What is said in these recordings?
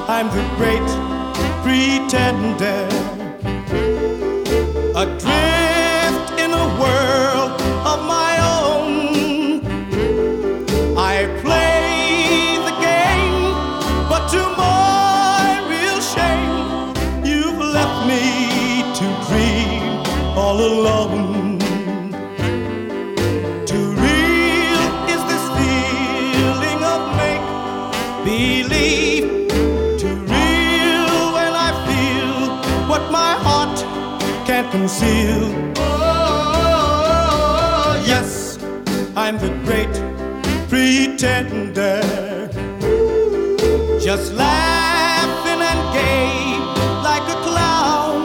I'm the great pretender, adrift in a world of my own. I play the game, but to my real shame, you've left me to dream all alone. Too real is this feeling of make-believe, too real when I feel what my heart can't conceal. Oh, yes, I'm the great pretender, just laughing and gay like a clown.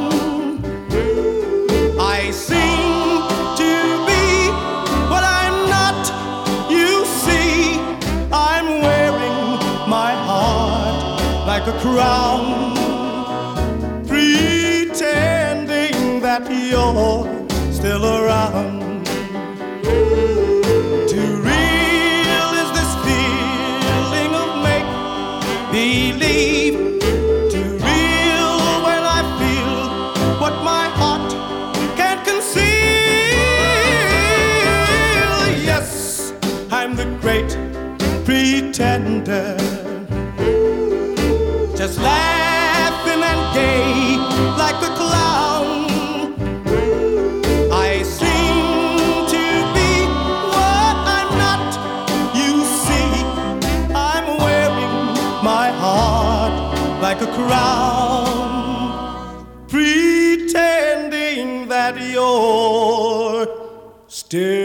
I seem to be what I'm not, you see. I'm wearing my heart like a crown, pretending that you're still around. Too real is this feeling of make-believe, too real when I feel what my heart can't conceal. Yes, I'm the great pretender, just laughing and gay like a clown. I seem to be what I'm not, you see. I'm wearing my heart like a crown, pretending that you're still